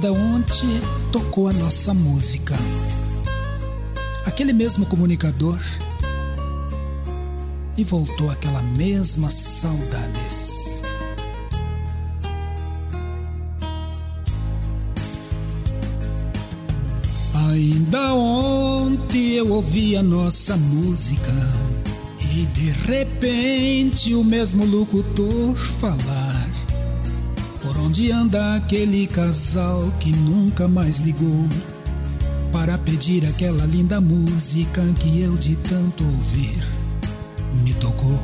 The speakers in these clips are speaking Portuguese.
Ainda ontem tocou a nossa música. Aquele mesmo comunicador. E voltou aquela mesma saudades. Ainda ontem eu ouvi a nossa música e de repente o mesmo locutor falar: por onde anda aquele casal que nunca mais ligou para pedir aquela linda música que eu de tanto ouvir me tocou.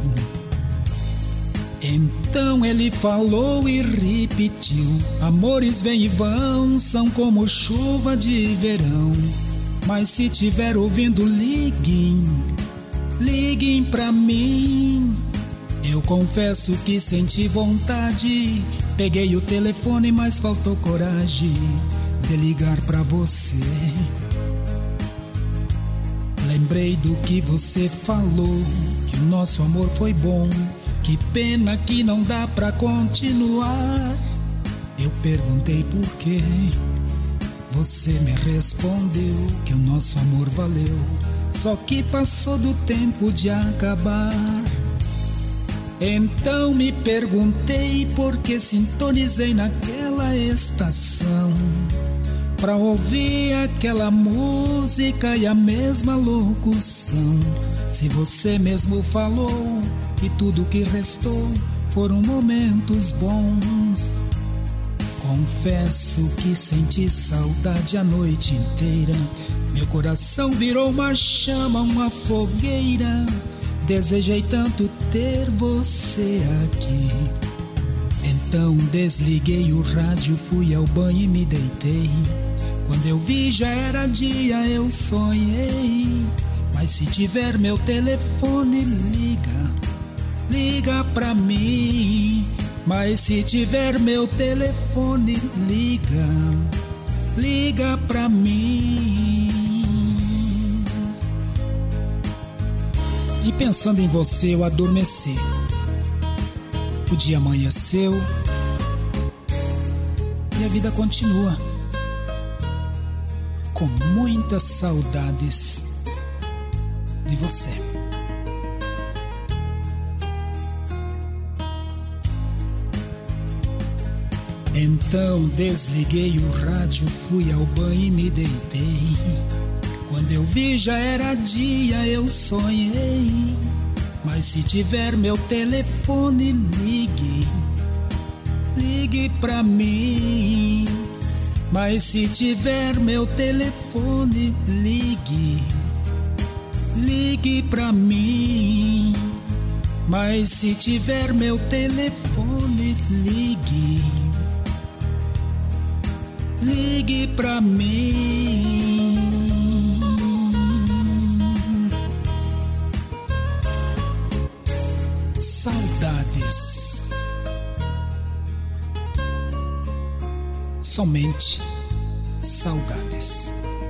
Então ele falou e repetiu: amores vêm e vão, são como chuva de verão, mas se tiver ouvindo, liguem, liguem pra mim. Eu confesso que senti vontade, peguei o telefone, mas faltou coragem de ligar pra você. Lembrei do que você falou, que o nosso amor foi bom, que pena que não dá pra continuar. Eu perguntei por quê, você me respondeu que o nosso amor valeu, só que passou do tempo de acabar. Então me perguntei por que sintonizei naquela estação pra ouvir aquela música e a mesma locução, se você mesmo falou que tudo que restou foram momentos bons. Confesso que senti saudade a noite inteira, meu coração virou uma chama, uma fogueira. Desejei tanto ter você aqui. Então desliguei o rádio, fui ao banho e me deitei. Quando eu vi já era dia, eu sonhei. Mas se tiver meu telefone, liga, liga pra mim. Mas se tiver meu telefone, liga, liga pra mim. E pensando em você eu adormeci. O dia amanheceu e a vida continua, com muitas saudades de você. Então desliguei o rádio, fui ao banho e me deitei. Quando eu vi já era dia, eu sonhei. Mas se tiver meu telefone, ligue, ligue pra mim. Mas se tiver meu telefone, ligue, ligue pra mim. Mas se tiver meu telefone, ligue, ligue pra mim. Saudades, somente saudades.